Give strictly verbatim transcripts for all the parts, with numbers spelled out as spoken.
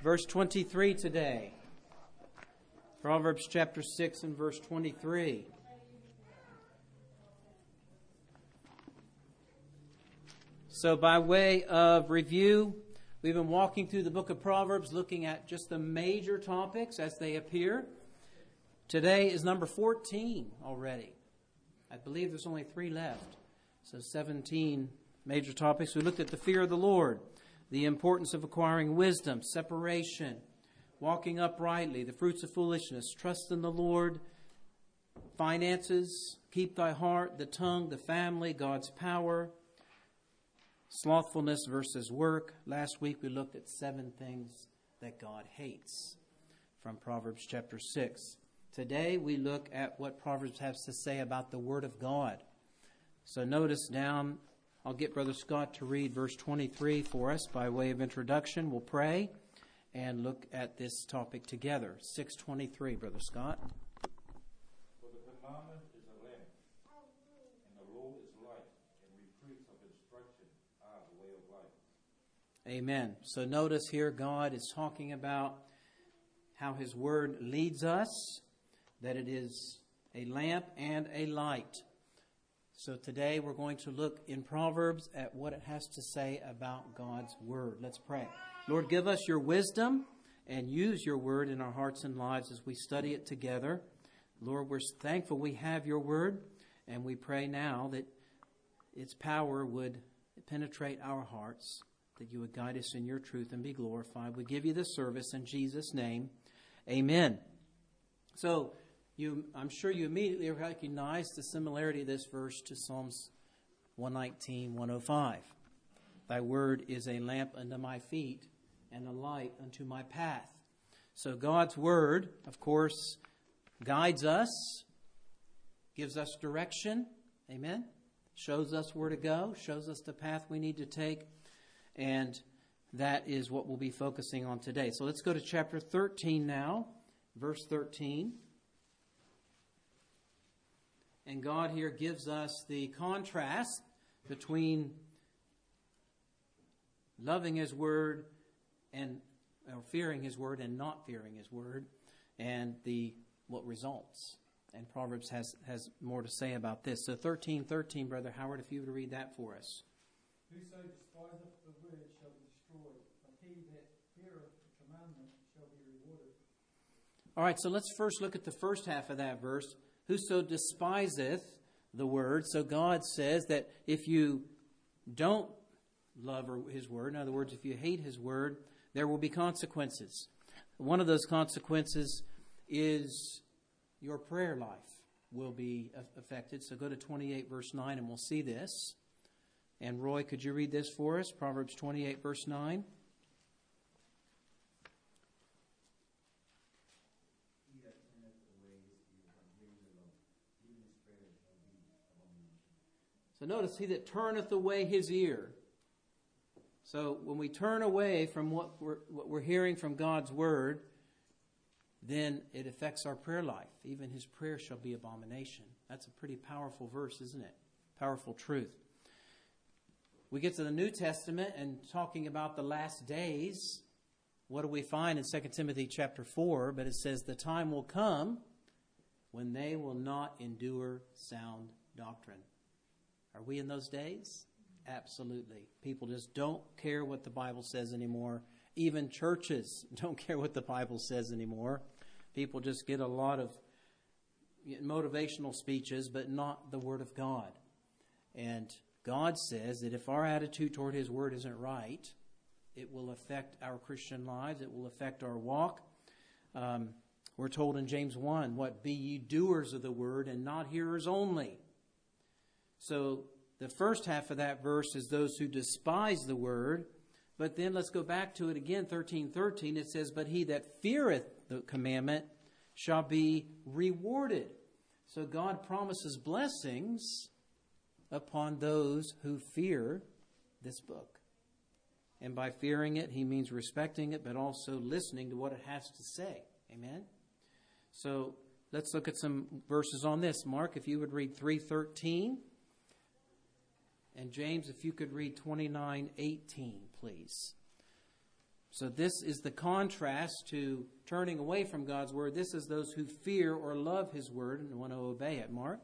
verse twenty-three today. Proverbs chapter six and verse twenty-three. So by way of review, we've been walking through the book of Proverbs, looking at just the major topics as they appear. Today is number fourteen already. I believe there's only three left. So seventeen major topics. We looked at the fear of the Lord, the importance of acquiring wisdom, separation, walking uprightly, the fruits of foolishness, trust in the Lord, finances, keep thy heart, the tongue, the family, God's power, slothfulness versus work. Last week we looked at seven things that God hates from Proverbs chapter six. Today we look at what Proverbs has to say about the Word of God. So notice down, I'll get Brother Scott to read verse twenty-three for us by way of introduction. We'll pray and look at this topic together. six twenty-three, Brother Scott. For the commandment is a lamp, and the law is light, and reproofs of instruction are the way of life. Amen. So notice here God is talking about how His Word leads us, that it is a lamp and a light. So today we're going to look in Proverbs at what it has to say about God's Word. Let's pray. Lord, give us your wisdom and use your Word in our hearts and lives as we study it together. Lord, we're thankful we have your Word, and we pray now that its power would penetrate our hearts, that you would guide us in your truth and be glorified. We give you this service in Jesus' name. Amen. So, You, I'm sure you immediately recognize the similarity of this verse to Psalms one nineteen, one oh five. Thy word is a lamp unto my feet and a light unto my path. So God's word, of course, guides us, gives us direction. Amen. Shows us where to go, shows us the path we need to take. And that is what we'll be focusing on today. So let's go to chapter thirteen now, verse thirteen. And God here gives us the contrast between loving His Word and or fearing His Word and not fearing His Word, and the what results. And Proverbs has, has more to say about this. So thirteen thirteen, Brother Howard, if you would read that for us. Whoso despiseth the word shall be destroyed, but he that feareth the commandment shall be rewarded. All right, so let's first look at the first half of that verse. Whoso despiseth the word. So God says that if you don't love His word, in other words, if you hate His word, there will be consequences. One of those consequences is your prayer life will be affected. So go to twenty-eight verse nine and we'll see this. And Roy, could you read this for us? Proverbs twenty-eight verse nine. So notice, he that turneth away his ear. So when we turn away from what we're, what we're hearing from God's word, then it affects our prayer life. Even his prayer shall be abomination. That's a pretty powerful verse, isn't it? Powerful truth. We get to the New Testament and talking about the last days. What do we find in Second Timothy chapter four? But it says, the time will come when they will not endure sound doctrine. Are we in those days? Absolutely. People just don't care what the Bible says anymore. Even churches don't care what the Bible says anymore. People just get a lot of motivational speeches, but not the Word of God. And God says that if our attitude toward His Word isn't right, it will affect our Christian lives. It will affect our walk. Um, we're told in James one, what? Be ye doers of the Word and not hearers only. So the first half of that verse is those who despise the word. But then let's go back to it again, thirteen thirteen. It says, but he that feareth the commandment shall be rewarded. So God promises blessings upon those who fear this book. And by fearing it, he means respecting it, but also listening to what it has to say. Amen? So let's look at some verses on this. Mark, if you would read three thirteen. And James, if you could read twenty-nine eighteen, please. So this is the contrast to turning away from God's word. This is those who fear or love his word and want to obey it. Mark?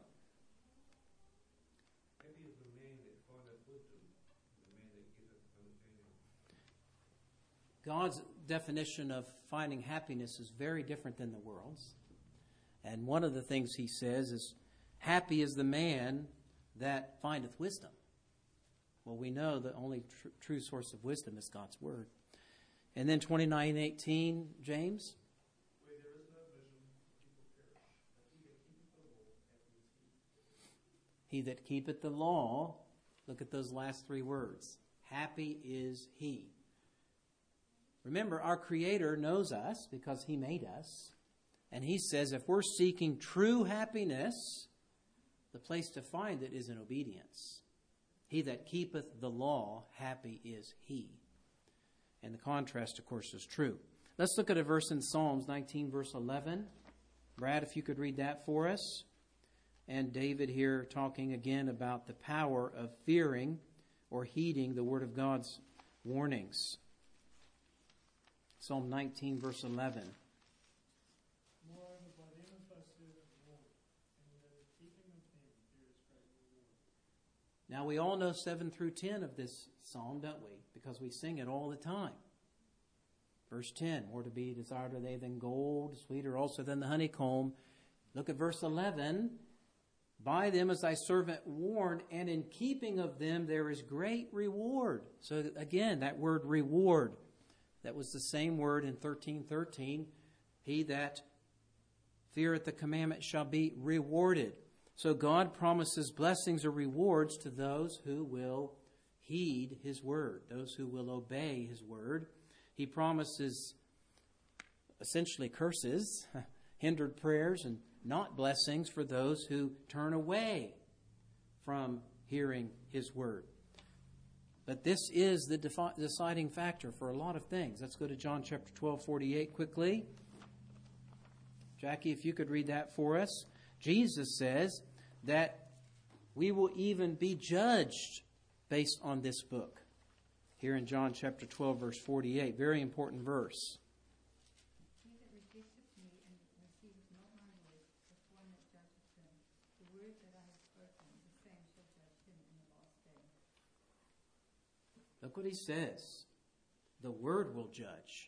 Happy is the man that findeth wisdom, the man that getteth understanding. God's definition of finding happiness is very different than the world's. And one of the things he says is, happy is the man that findeth wisdom. Well, we know the only tr- true source of wisdom is God's word. And then twenty-nine eighteen, James? Where there is no vision, people perish, but he that keepeth the law hath his peace. He that keepeth the law, look at those last three words. Happy is he. Remember, our Creator knows us because he made us. And he says if we're seeking true happiness, the place to find it is in obedience. He that keepeth the law, happy is he. And the contrast, of course, is true. Let's look at a verse in Psalms nineteen, verse eleven. Brad, if you could read that for us. And David here talking again about the power of fearing or heeding the word of God's warnings. Psalm nineteen, verse eleven. Moreover, by them is thy servant Lord, and in the keeping of them there is great reward. Now we all know seven through ten of this psalm, don't we? Because we sing it all the time. Verse ten, more to be desired are they than gold, sweeter also than the honeycomb. Look at verse eleven. By them is thy servant warned, and in keeping of them there is great reward. So again, that word reward, that was the same word in thirteen thirteen. He that feareth the commandment shall be rewarded. So God promises blessings or rewards to those who will heed his word, those who will obey his word. He promises essentially curses, hindered prayers, and not blessings for those who turn away from hearing his word. But this is the defi- deciding factor for a lot of things. Let's go to John chapter twelve, forty-eight quickly. Jackie, if you could read that for us. Jesus says that we will even be judged based on this book. Here in John chapter twelve, verse forty-eight. Very important verse. He that rejecteth me and receiveth not my word, is one that judgeth him. The word that I have spoken, the same shall judge him in the last day. Look what he says. The word will judge.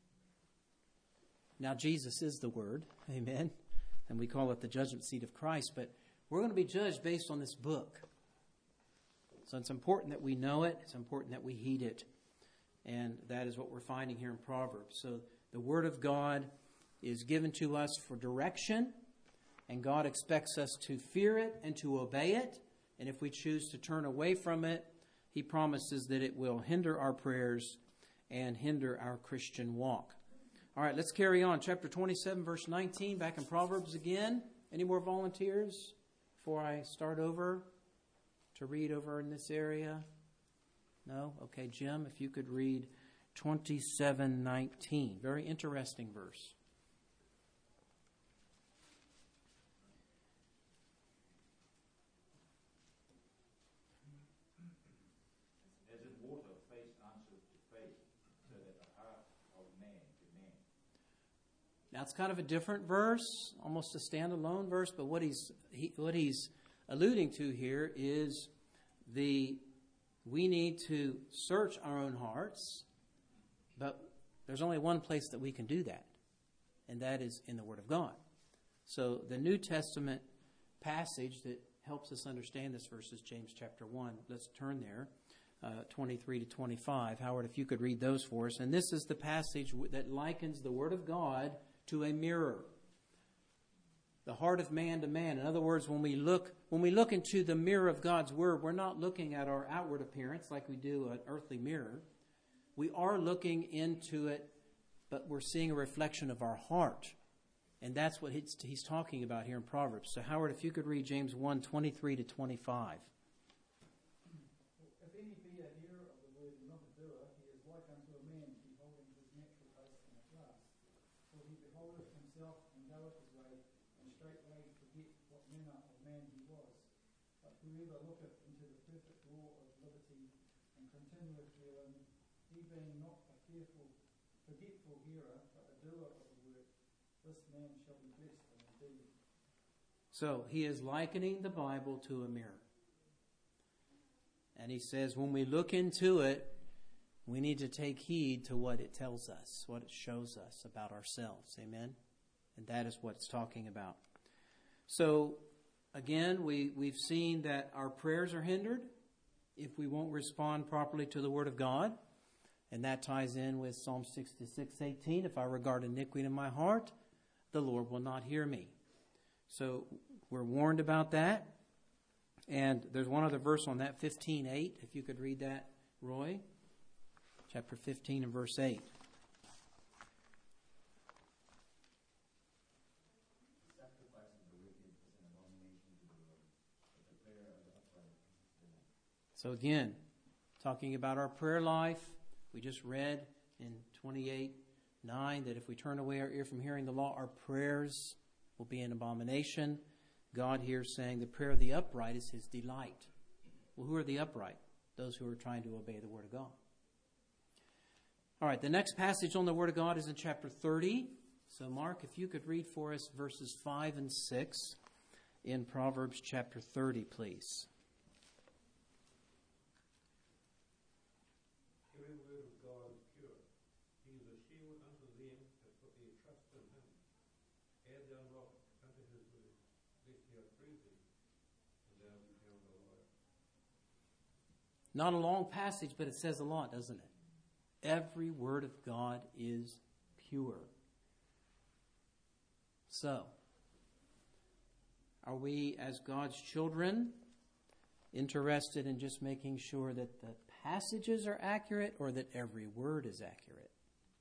Now, Jesus is the word. Amen. And we call it the judgment seat of Christ. But we're going to be judged based on this book. So it's important that we know it. It's important that we heed it. And that is what we're finding here in Proverbs. So the word of God is given to us for direction. And God expects us to fear it and to obey it. And if we choose to turn away from it, he promises that it will hinder our prayers and hinder our Christian walk. All right, let's carry on. Chapter twenty-seven, verse nineteen, back in Proverbs again. Any more volunteers before I start over to read over in this area? No? Okay, Jim, if you could read twenty-seven nineteen. Very interesting verse. As in water, face answers to face, so that the heart of man to man. Now it's kind of a different verse, almost a standalone verse, but what he's he, what he's alluding to here is the we need to search our own hearts, but there's only one place that we can do that, and that is in the Word of God. So the New Testament passage that helps us understand this verse is James chapter one. Let's turn there, uh, twenty-three to twenty-five. Howard, if you could read those for us. And this is the passage that likens the Word of God to a mirror. The heart of man to man. In other words, when we look when we look into the mirror of God's Word, we're not looking at our outward appearance like we do an earthly mirror. We are looking into it, but we're seeing a reflection of our heart. And that's what he's, he's talking about here in Proverbs. So Howard, if you could read James one, twenty-three to twenty-five. If any be a hearer of the word and not a doer, he is like unto a man beholding his natural face in a glass. For he beholdeth himself and goeth his way, and straightway forget what manner of man he was. But whoever looketh into the perfect law of liberty, and continueth therein, he being not a fearful forgetful hearer, but a doer of the word, this man shall be blessed in his deed. So he is likening the Bible to a mirror. And he says when we look into it, we need to take heed to what it tells us, what it shows us about ourselves. Amen? And that is what it's talking about. So, again, we, we've seen that our prayers are hindered if we won't respond properly to the Word of God. And that ties in with Psalm sixty-six eighteen. If I regard iniquity in my heart, the Lord will not hear me. So we're warned about that. And there's one other verse on that, fifteen eight. If you could read that, Roy. Chapter fifteen and verse eight. So again, talking about our prayer life, we just read in twenty-eight nine that if we turn away our ear from hearing the law, our prayers will be an abomination. God here is saying the prayer of the upright is his delight. Well, who are the upright? Those who are trying to obey the Word of God. All right, the next passage on the Word of God is in chapter thirty. So, Mark, if you could read for us verses five and six in Proverbs chapter thirty, please. Every word of God is pure. He is a shield unto them that put their trust in him. Add thou not unto his word, lest he upbraid thee, and thou be found a liar. Not a long passage, but it says a lot, doesn't it? Every word of God is pure. So, are we as God's children interested in just making sure that the passages are accurate or that every word is accurate?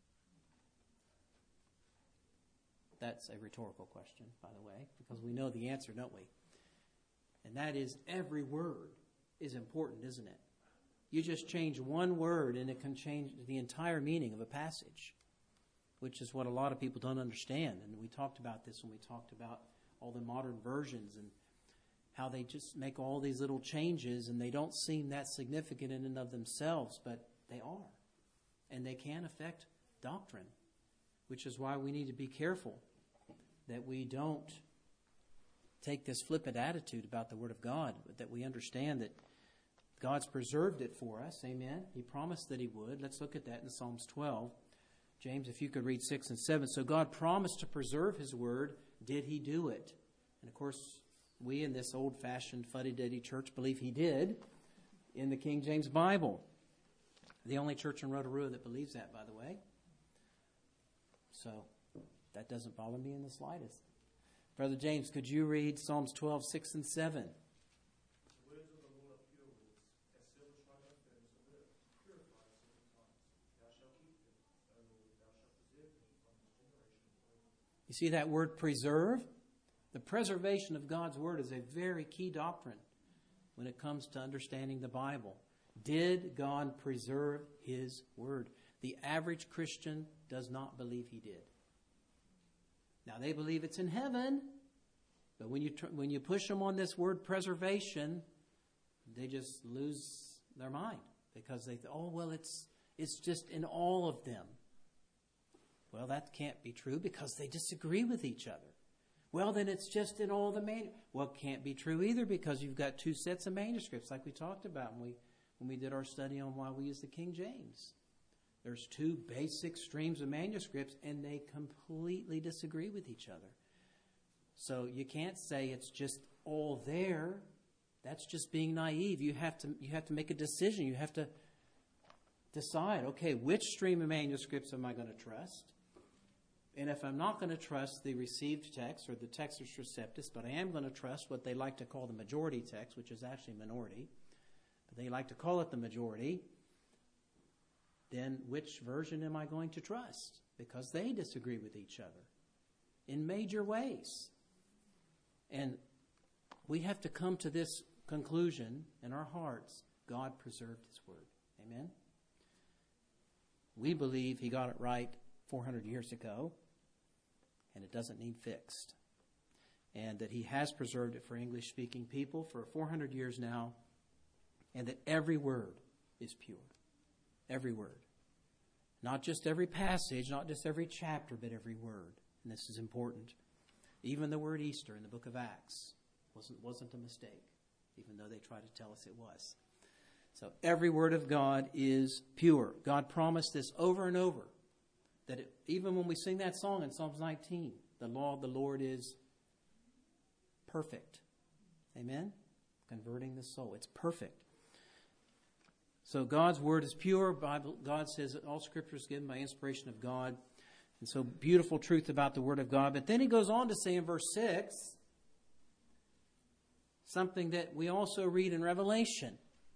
That's a rhetorical question, by the way, because we know the answer, don't we? And that is every word is important, isn't it? You just change one word and it can change the entire meaning of a passage, which is what a lot of people don't understand. And we talked about this when we talked about all the modern versions and how they just make all these little changes and they don't seem that significant in and of themselves, but they are. And they can affect doctrine, which is why we need to be careful that we don't take this flippant attitude about the Word of God, but that we understand that God's preserved it for us. Amen. He promised that he would. Let's look at that in Psalms twelve. James, if you could read six and seven. So God promised to preserve his word. Did he do it? And of course, we in this old-fashioned fuddy-duddy church believe he did in the King James Bible. The only church in Rotorua that believes that, by the way. So that doesn't bother me in the slightest. Brother James, could you read Psalms twelve, six and seven? You see that word preserve? The preservation of God's Word is a very key doctrine when it comes to understanding the Bible. Did God preserve His Word? The average Christian does not believe He did. Now, they believe it's in heaven, but when you tr- when you push them on this word preservation, they just lose their mind because they think, oh, well, it's it's just in all of them. Well, that can't be true because they disagree with each other. Well, then it's just in all the man. Well, it can't be true either because you've got two sets of manuscripts like we talked about when we when we did our study on why we use the King James. There's two basic streams of manuscripts and they completely disagree with each other. So you can't say it's just all there. That's just being naive. You have to you have to make a decision. You have to decide, okay, which stream of manuscripts am I going to trust? And if I'm not going to trust the received text or the Textus Receptus, but I am going to trust what they like to call the majority text, which is actually minority, but they like to call it the majority, then which version am I going to trust? Because they disagree with each other in major ways. And we have to come to this conclusion in our hearts. God preserved His Word. Amen? We believe He got it right four hundred years ago, and it doesn't need fixed. And that He has preserved it for English-speaking people for four hundred years now, and that every word is pure. Every word. Not just every passage, not just every chapter, but every word. And this is important. Even the word Easter in the book of Acts wasn't, wasn't a mistake, even though they tried to tell us it was. So every word of God is pure. God promised this over and over, that it, even when we sing that song in Psalms nineteen, the law of the Lord is perfect. Amen? Converting the soul. It's perfect. So God's word is pure. Bible, God says that all Scripture is given by inspiration of God. And so beautiful truth about the word of God. But then he goes on to say in verse six, something that we also read in Revelation.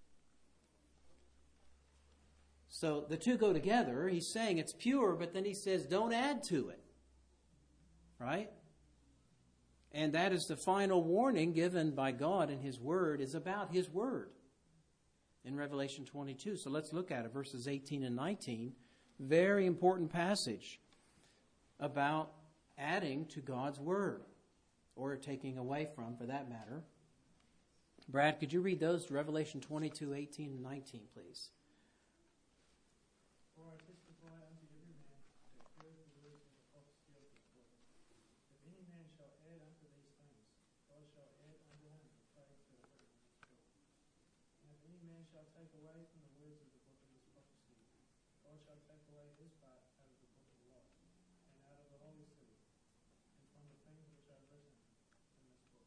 So the two go together. He's saying it's pure, but then he says don't add to it. Right? And that is the final warning given by God in his word, is about his word in Revelation twenty-two. So let's look at it, verses eighteen and nineteen. Very important passage about adding to God's word, or taking away from, for that matter. Brad, could you read those, Revelation twenty-two, eighteen and nineteen, please? For I testify unto every man that heareth the words of the prophecy of this book. If any man shall add unto these things, God shall add unto him the plagues that are written in this book. And if any man shall take away from the words of the book of this prophecy, God shall take away his part out of the book of life, and out of the holy city, and from the things which are written in this book.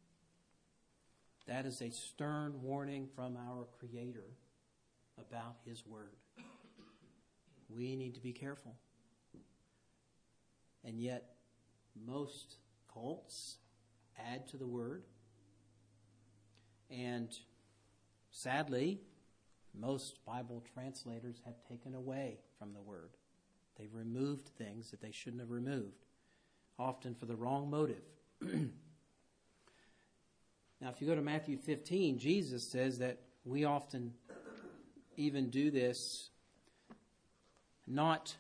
That is a stern warning from our Creator about his word. We need to be careful. And yet, most cults add to the word. And sadly, most Bible translators have taken away from the word. They've removed things that they shouldn't have removed, often for the wrong motive. Now, if you go to Matthew fifteen, Jesus says that we often even do this not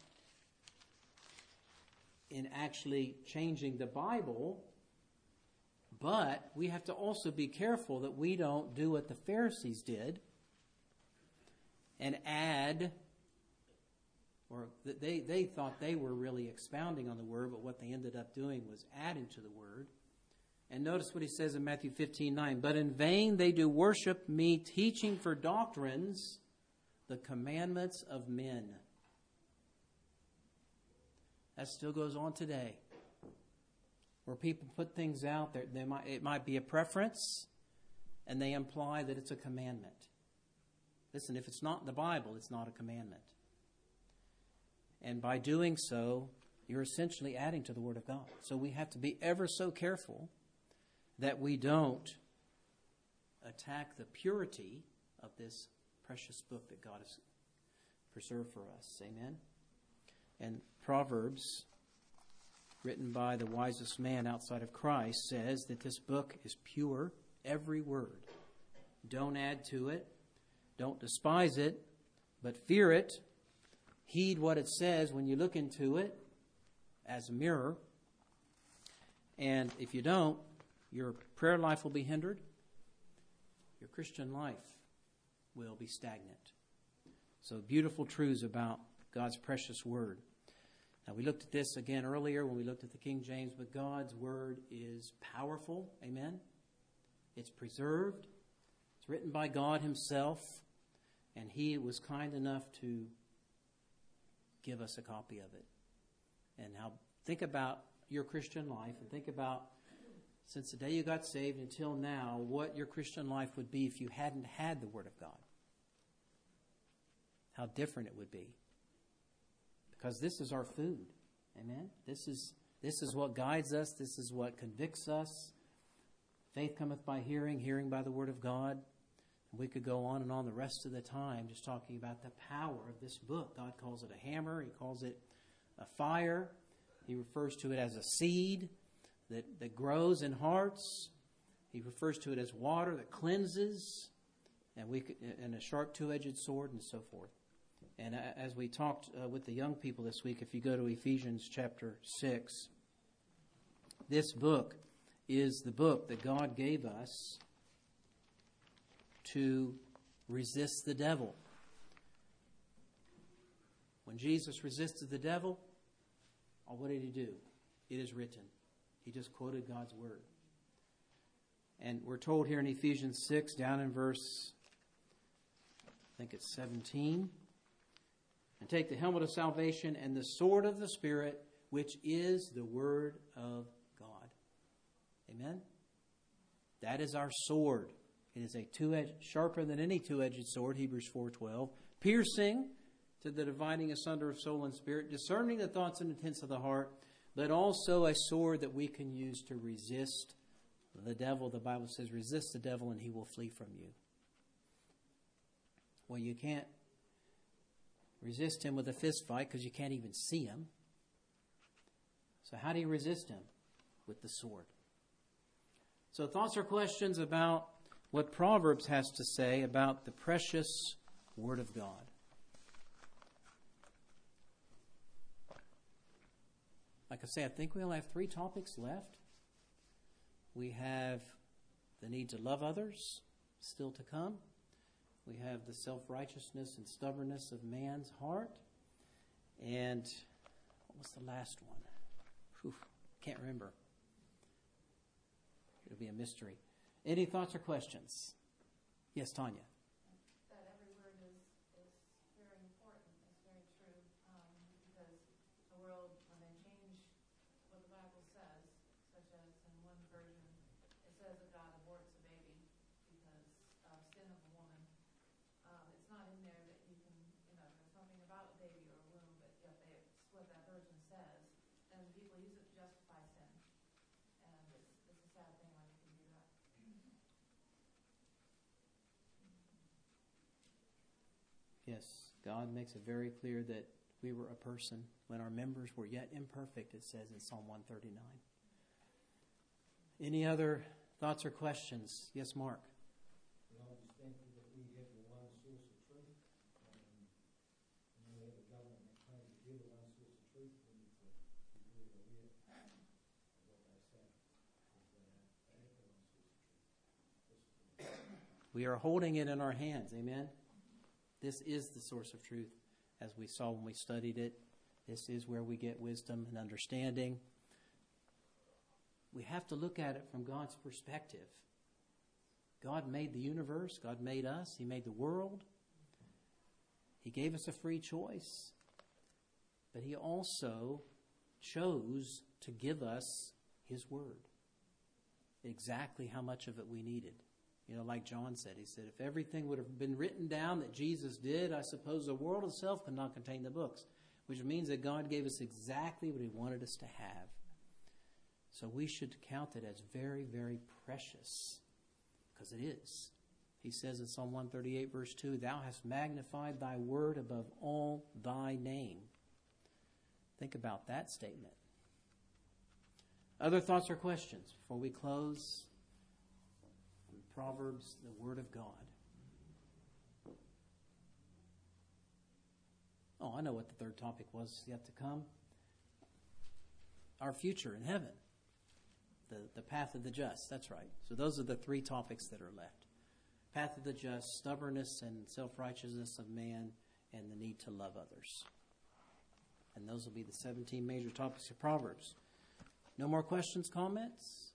in actually changing the Bible, but we have to also be careful that we don't do what the Pharisees did and add, or they, they thought they were really expounding on the word, but what they ended up doing was adding to the word. And notice what he says in Matthew fifteen nine. But in vain they do worship me, teaching for doctrines the commandments of men. That still goes on today, where people put things out there. They might, it might be a preference, and they imply that it's a commandment. Listen, if it's not in the Bible, it's not a commandment. And by doing so, you're essentially adding to the Word of God. So we have to be ever so careful that we don't attack the purity of this precious book that God has preserved for us. Amen? And Proverbs, written by the wisest man outside of Christ, says that this book is pure, every word. Don't add to it. Don't despise it, but fear it. Heed what it says when you look into it as a mirror. And if you don't, your prayer life will be hindered. Your Christian life will be stagnant. So beautiful truths about God's precious word. Now, we looked at this again earlier when we looked at the King James, but God's word is powerful. Amen? It's preserved. It's written by God himself, and he was kind enough to give us a copy of it. And now think about your Christian life, and think about, since the day you got saved until now, what your Christian life would be if you hadn't had the Word of God. How different it would be. Because this is our food. Amen? This is this is what guides us. This is what convicts us. Faith cometh by hearing, hearing by the Word of God. And we could go on and on the rest of the time just talking about the power of this book. God calls it a hammer. He calls it a fire. He refers to it as a seed that, that grows in hearts. He refers to it as water that cleanses, and we could, and a sharp two-edged sword, and so forth. And as we talked uh, with the young people this week, if you go to Ephesians chapter six, this book is the book that God gave us to resist the devil. When Jesus resisted the devil, oh, what did he do? It is written. He just quoted God's word. And we're told here in Ephesians six, down in verse, I think it's seventeen, and take the helmet of salvation and the sword of the Spirit, which is the word of God. Amen? That is our sword. It is a two-edged, sharper than any two-edged sword, Hebrews four twelve, piercing to the dividing asunder of soul and spirit, discerning the thoughts and intents of the heart, but also a sword that we can use to resist the devil. The Bible says, resist the devil and he will flee from you. Well, you can't resist him with a fist fight because you can't even see him. So how do you resist him? With the sword. So thoughts or questions about what Proverbs has to say about the precious Word of God? Like I say, I think we only have three topics left. We have the need to love others, still to come. We have the self-righteousness and stubbornness of man's heart. And what was the last one? Whew, can't remember. It'll be a mystery. Any thoughts or questions? Yes, Tanya. That every word is, is very important. It's very true. Um, because the world, when they change what the Bible says, such as in one version, it says that God aborts a baby because of sin of a woman. Um, it's not in there that you can, you know, there's something about a baby or a womb, but yet they, it's what that version says. And people use it to justify sin. And it's, it's a sad thing when you can do that. Yes, God makes it very clear that we were a person when our members were yet imperfect, it says in Psalm one thirty-nine. Any other thoughts or questions? Yes, Mark. We all just think that we have the one source of truth. Um, and we have a government that claims to give the one source of truth. We need to be really aware of what they say. Because they have, they have the one source of truth. We are holding it in our hands. Amen? This is the source of truth, as we saw when we studied it. This is where we get wisdom and understanding. We have to look at it from God's perspective. God made the universe. God made us. He made the world. He gave us a free choice. But He also chose to give us His Word. Exactly how much of it we needed. You know, like John said, he said, if everything would have been written down that Jesus did, I suppose the world itself could not contain the books, which means that God gave us exactly what He wanted us to have. So we should count it as very, very precious, because it is. He says in Psalm one thirty-eight, verse two, Thou hast magnified Thy word above all Thy name. Think about that statement. Other thoughts or questions before we close? Proverbs, the Word of God. Oh, I know what the third topic was yet to come. Our future in heaven. The, the path of the just. That's right. So those are the three topics that are left. Path of the just, stubbornness and self-righteousness of man, and the need to love others. And those will be the seventeen major topics of Proverbs. No more questions, comments?